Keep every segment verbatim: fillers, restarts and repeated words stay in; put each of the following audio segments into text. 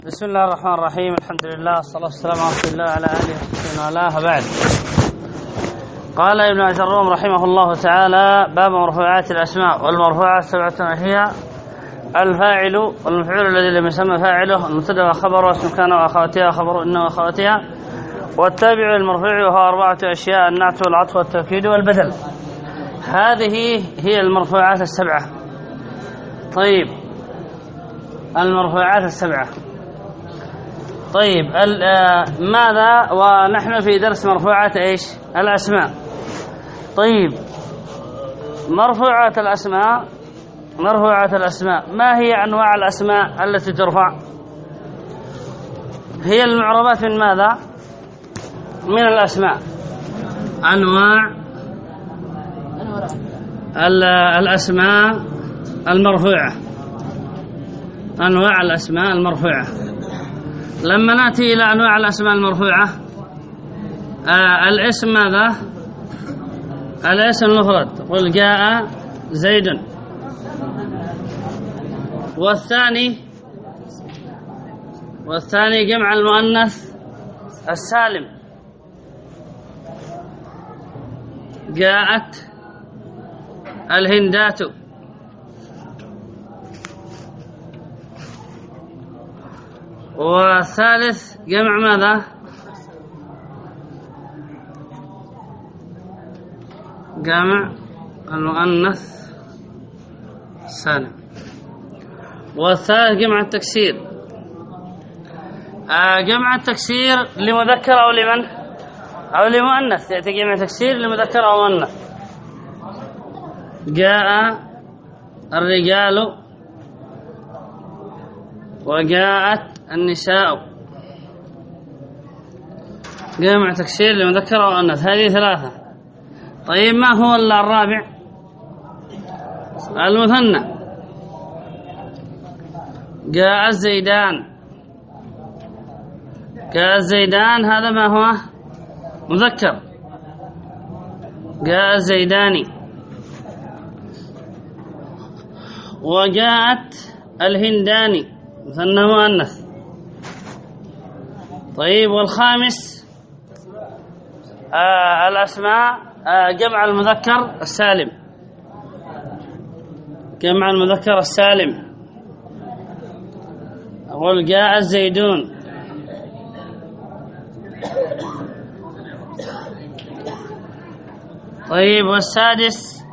بسم الله الرحمن الرحيم. الحمد لله والصلاة والسلام على رسول الله وعلى آله وصحبه والاه. بعد، قال ابن أجروم رحمه الله تعالى: باب مرفوعات الأسماء. والمرفوعات سبعة هي: الفاعل والمفعول الذي لم يسمى فاعله، المبتدا وخبره، واسم كان وأخواتها وخبر إن وأخواتها، والتابع المرفوع، وهو أربعة أشياء: النعت والعطف والتوكيد والبدل. هذه هي المرفوعات السبعة. طيب، المرفوعات السبعة. طيب، ماذا ونحن في درس مرفوعات ايش؟ الأسماء. طيب، مرفوعات الأسماء مرفوعات الأسماء ما هي أنواع الأسماء التي ترفع؟ هي المعربات من ماذا؟ من الأسماء. أنواع الأسماء المرفوعة أنواع الأسماء المرفوعة. لما نأتي إلى أنواع الأسماء المرفوعة، آه الاسم ماذا؟ الاسم المفرد، قل جاء زيد. والثاني والثاني جمع المؤنث السالم، جاءت الهندات. والثالث جمع ماذا؟ جمع المؤنث السالم. والثالث جمع التكسير. آه جمع التكسير لمذكر أو لمن؟ أو لمؤنث. يأتي جمع تكسير لمذكر أو مؤنث. جاء الرجال وجاءت النساء، جمع تكسير لمذكر أو مؤنث. هذه ثلاثة. طيب، ما هو الرابع؟ المثنى. جاء الزيدان. جاء الزيدان، هذا ما هو؟ مذكر. جاء الزيداني. وجاءت الهنداني، مثنى مؤنث. طيب، والخامس آه الأسماء آه جمع المذكر السالم. جمع المذكر السالم، أقول جاء الزيدون. طيب، والسادس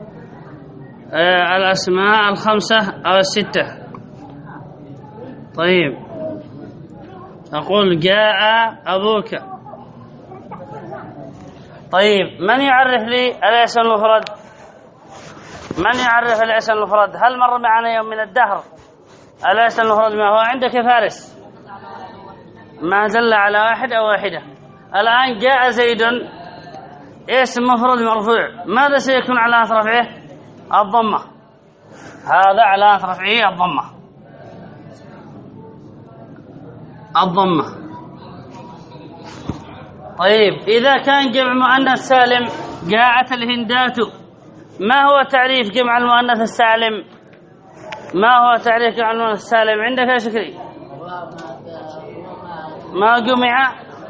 آه الأسماء الخمسة أو الستة. طيب، أقول جاء أبوك. طيب، من يعرف لي الاسم المفرد؟ من يعرف الاسم المفرد؟ هل مر معنا يوم من الدهر الاسم المفرد ما هو؟ عندك يا فارس ما دل على واحد أو واحدة. الآن جاء زيد، اسم مفرد مرفوع، ماذا سيكون علامة رفعه؟ الضمة. هذا علامة رفعه الضمة الضمة. طيب، إذا كان جمع مؤنث سالم، جاءت الهندات، ما هو تعريف جمع المؤنث السالم؟ ما هو تعريف جمع المؤنث السالم عندك يا شكري؟ ما جمع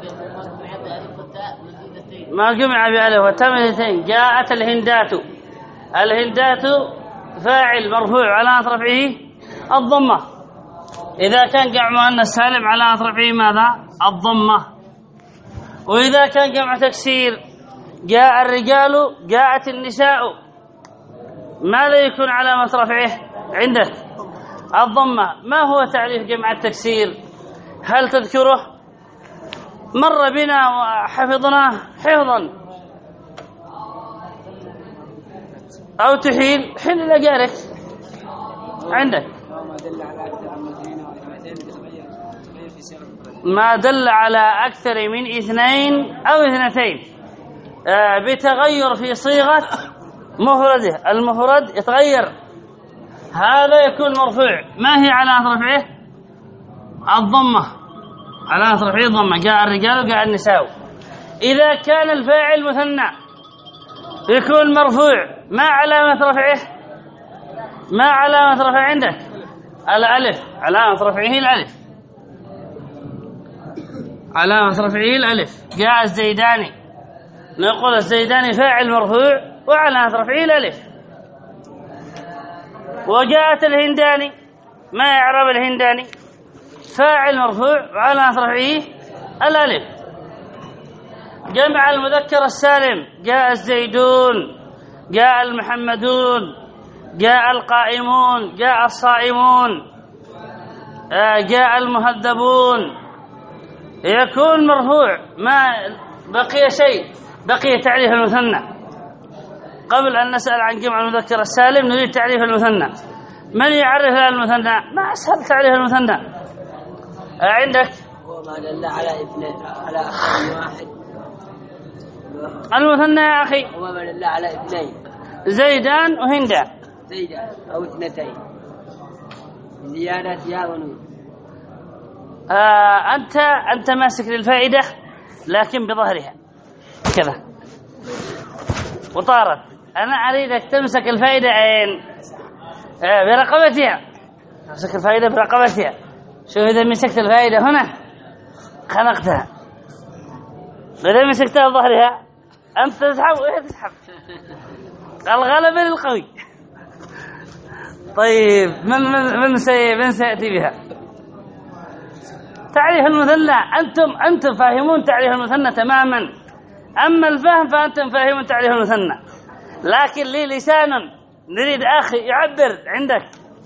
ما جمع بألف وتاء مزيدتين. جاءت الهندات. الهندات فاعل مرفوع، علامة رفعه الضمة. إذا كان جمع مؤنث سالم علامة رفعه ماذا؟ الضمة. وإذا كان جمع تكسير، جاء الرجال، جاءت النساء، ماذا يكون علامة رفعه عندك؟ الضمة. ما هو تعريف جمع التكسير؟ هل تذكره؟ مر بنا وحفظناه حفظا، أو تحيل حل لجارك عندك. ما دل على أكثر من اثنين أو اثنتين آه بتغير في صيغة مفرده. المفرد يتغير، هذا يكون مرفوع. ما هي علامة رفعه؟ الضمة. علامة رفعه الضمة. جاء الرجال وجاء النساء. إذا كان الفاعل مثنى يكون مرفوع. ما علامة رفعه؟ ما علامة رفعه عندك؟ الألف، علامة رفعه الألف. علامة رفعه الألف. جاء الزيداني، نقول الزيداني فاعل مرفوع وعلامة رفعه الألف. وجاءت الهنداني، ما يعرب الهنداني؟ فاعل مرفوع وعلامة رفعه الألف. جمع المذكر السالم، جاء الزيدون، جاء المحمدون، جاء القائمون، جاء الصائمون، جاء المهذبون، يكون مرفوع. ما بقي شيء، بقي تعريف المثنى. قبل أن نسأل عن جمع المذكر السالم نريد تعريف المثنى. من يعرف المثنى؟ ما أسهل تعريف المثنى عندك؟ هو ما دل على اثنين، على أكثر واحد. المثنى يا أخي هو ما دل على اثنين، زيدان وهندان. زيدان أو اثنتين زيادة يا ونون. آه أنت أنت ماسك للفائدة لكن بظهرها كذا وطارت. أنا أريدك تمسك الفائدة عين آه برقبتها، تمسك الفائدة برقبتها. شوف إذا مسكت الفائدة هنا خنقتها، إذا مسكتها بظهرها أنت تسحب وهي تسحب. الغلبة للقوي. طيب من من من, سي من سيأتي بها تعريف المثنى؟ أنتم أنتم فاهمون تعريف المثنى تماما. أما الفهم فأنتم فاهمون تعريف المثنى، لكن لي لسان نريد أخي يعبر. عندك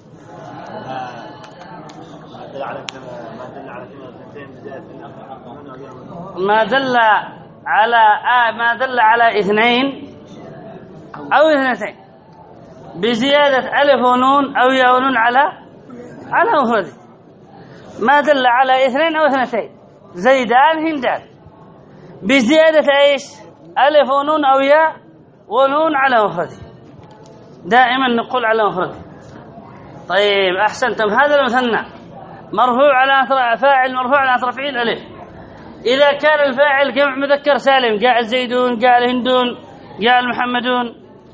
ما دل على آه ما دل على اثنين أو اثنتين بزيادة ألف ونون أو ياء ونون على على مفرده. ما دل على اثنين أو اثنتين، زيدان هندان، بزيادة ايش؟ ألف ونون أو ياء ونون على مفرده. دائما نقول على مفرده. طيب أحسنتم. هذا المثنى مرفوع على فاعل مرفوع على رفعه الألف. إذا كان الفاعل جمع مذكر سالم، جاء الزيدون، جاء الهندون، جاء المحمدون.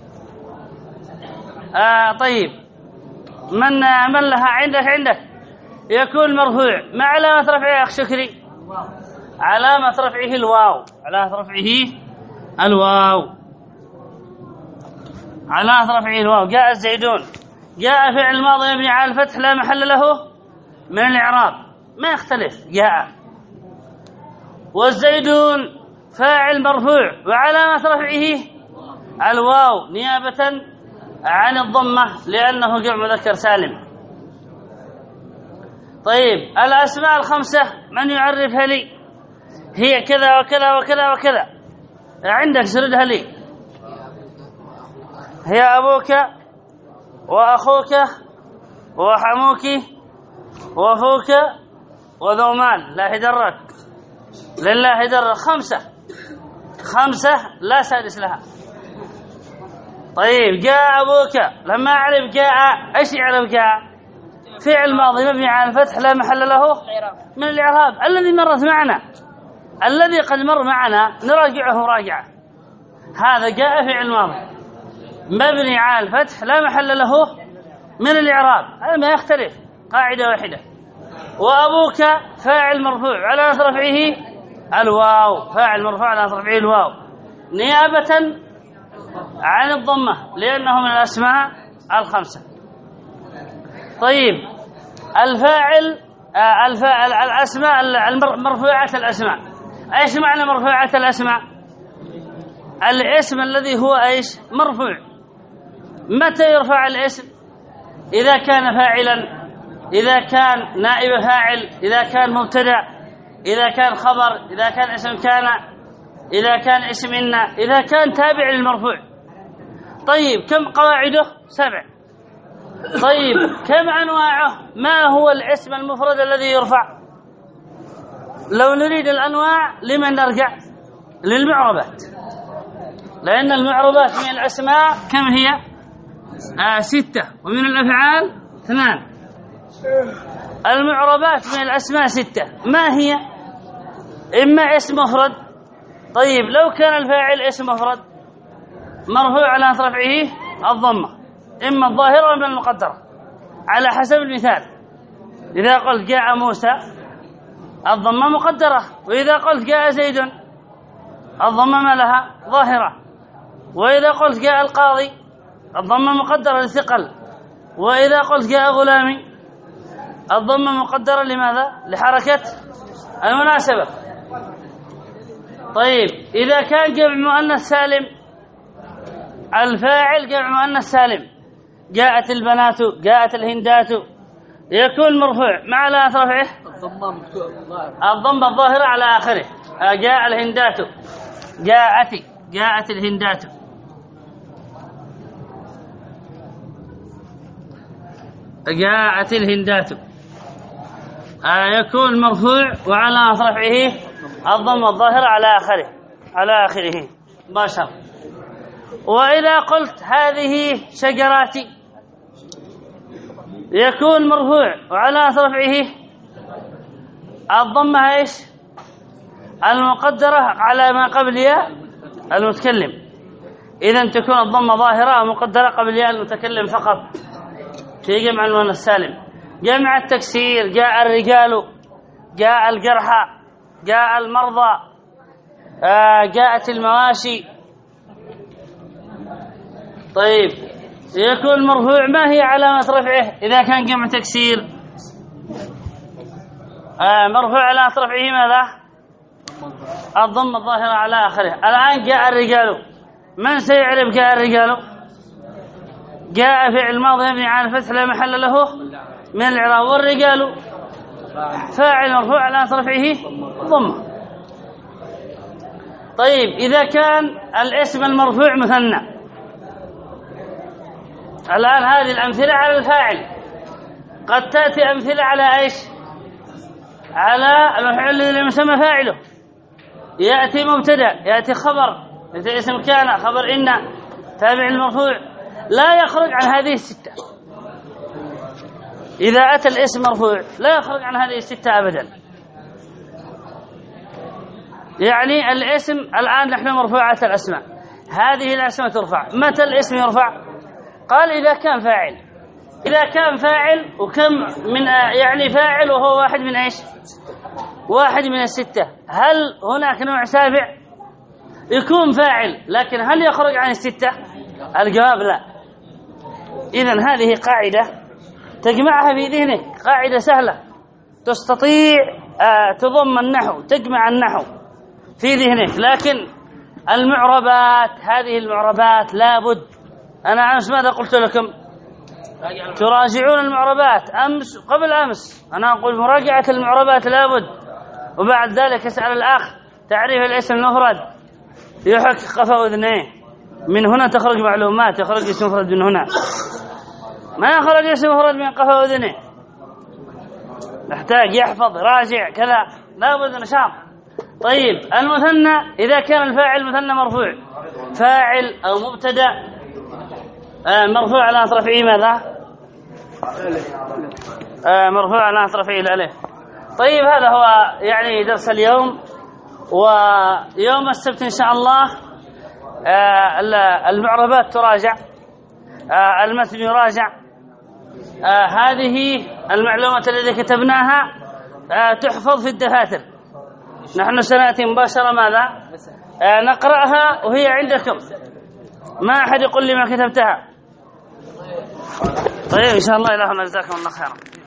آه طيب من من لها عندك؟ عندك يكون مرفوع. ما علامة رفعه يا أخ شكري؟ علامة رفعه الواو. علامة رفعه الواو. علامة رفعه الواو. جاء الزيدون، جاء فعل ماضي مبني على الفتح لا محل له من الإعراب، ما يختلف جاء. والزيدون فاعل مرفوع وعلامة رفعه الواو نيابة عن الضمة لأنه جمع مذكر سالم. طيب الأسماء الخمسة من يعرفها لي؟ هي كذا وكذا وكذا وكذا. عندك سردها لي. هي أبوك وأخوك وحموك وفوك وذو مال لا هدرك لله هدر. خمسة خمسة لا سادس لها. طيب جاء أبوك، لما أعرف جاء إيش يعرف؟ جاء فعل ماضي مبني على الفتح لا محل له من الإعراب الذي مرت معنا، الذي قد مر معنا نراجعه مراجعة. هذا جاء فعل ماضي مبني على الفتح لا محل له من الإعراب، هذا ما يختلف، قاعدة واحدة. وأبوك فاعل مرفوع على رفعه الواو، فاعل مرفوع على رفعه الواو نيابة عن الضمة لأنه من الأسماء الخمسة. طيب الفاعل آه الفاعل الأسماء المرفوعة الأسماء، إيش معنى مرفوعة الأسماء؟ الاسم الذي هو إيش؟ مرفوع. متى يرفع الاسم؟ إذا كان فاعلا، إذا كان نائب فاعل، إذا كان مبتدأ، إذا كان خبر، إذا كان اسم كان، إذا كان اسم إن، إذا كان تابع للمرفوع. طيب كم قواعده؟ سبع. طيب كم أنواعه؟ ما هو الاسم المفرد الذي يرفع؟ لو نريد الأنواع لمن نرجع؟ للمعربات، لأن المعربات من الأسماء كم هي؟ آه ستة، ومن الأفعال اثنان. المعربات من الأسماء ستة، ما هي؟ إما اسم مفرد. طيب لو كان الفاعل اسم مفرد مرفوع على رفعه الضمة، إما الظاهرة وإما المقدرة على حسب المثال. إذا قلت جاء موسى الضمة مقدرة. وإذا قلت جاء زيد الضمة ما لها ظاهرة. وإذا قلت جاء القاضي الضمة مقدرة للثقل. وإذا قلت جاء غلامي الضمة مقدرة لماذا؟ لحركة المناسبة. طيب إذا كان جمع مؤنث سالم الفاعل جمع مؤنث سالم جاءت البنات جاءت الهندات يكون مرفوع مع علامة رفعه الضمة الظاهرة على آخره. جاء الهندات جاءت جاءت الهندات. جاءت الهندات يكون مرفوع وعلامة رفعه الضمة الظاهرة على آخره على آخره مباشرة. وإذا قلت هذه شجراتي يكون مرفوع وعلامة رفعه الضمة ايش؟ المقدرة على ما قبل ياء المتكلم. إذن تكون الضمة ظاهرة مقدرة قبل ياء المتكلم فقط في جمع المؤنث السالم. جمع التكسير جاء الرجال جاء الجرحى جاء المرضى جاءت المواشي. طيب يكون مرفوع ما هي علامة رفعه إذا كان جمع تكسير؟ مرفوع علامة رفعه ماذا؟ الضمة الظاهرة على آخره. الآن جاء الرجال من سيعرف جاء الرجال؟ جاء فعل ماضي مبني على الفتح لا محل له من الإعراب. والرجال فاعل مرفوع علامة رفعه الضمة. طيب إذا كان الاسم المرفوع مثنى الآن هذه الأمثلة على الفاعل. قد تأتي أمثلة على إيش؟ على المفعول الذي يسمى فاعله. يأتي مبتدأ يأتي خبر يأتي اسم كان خبر إن تابع المرفوع لا يخرج عن هذه الستة. إذا أتى الاسم مرفوع لا يخرج عن هذه الستة أبدا. يعني الاسم الآن نحن مرفوعات الأسماء هذه الأسماء ترفع. متى الاسم يرفع؟ قال إذا كان فاعل. إذا كان فاعل وكم من يعني فاعل وهو واحد من إيش؟ واحد من الستة. هل هناك نوع سابع؟ يكون فاعل لكن هل يخرج عن الستة؟ الجواب لا. إذن هذه قاعدة تجمعها في ذهنك قاعدة سهلة تستطيع تضم النحو تجمع النحو في ذهنك. لكن المعربات هذه المعربات لابد. أنا أمس ماذا قلت لكم؟ تراجعون المعربات. أمس قبل أمس أنا أقول مراجعة المعربات لابد. وبعد ذلك يسأل الأخ تعريف الاسم المفرد يحك قفا أذنيه. من هنا تخرج معلومات يخرج اسم مفرد من هنا ما يخرج اسم مفرد من قفا أذنيه. نحتاج يحفظ راجع كذا لابد نشاط. طيب المثنى إذا كان الفاعل مثنى مرفوع فاعل أو مبتدأ آه مرفوع على رفعه ماذا؟ آه مرفوع على رفعه الألف. طيب هذا هو يعني درس اليوم. ويوم السبت إن شاء الله آه المعربات تراجع آه المتن يراجع. آه هذه المعلومات التي كتبناها آه تحفظ في الدفاتر. نحن سنأتي مباشرة ماذا؟ آه نقرأها وهي عندكم ما أحد يقول لي ما كتبتها. طيب إن شاء الله إلهنا جزاكم الله خيرا.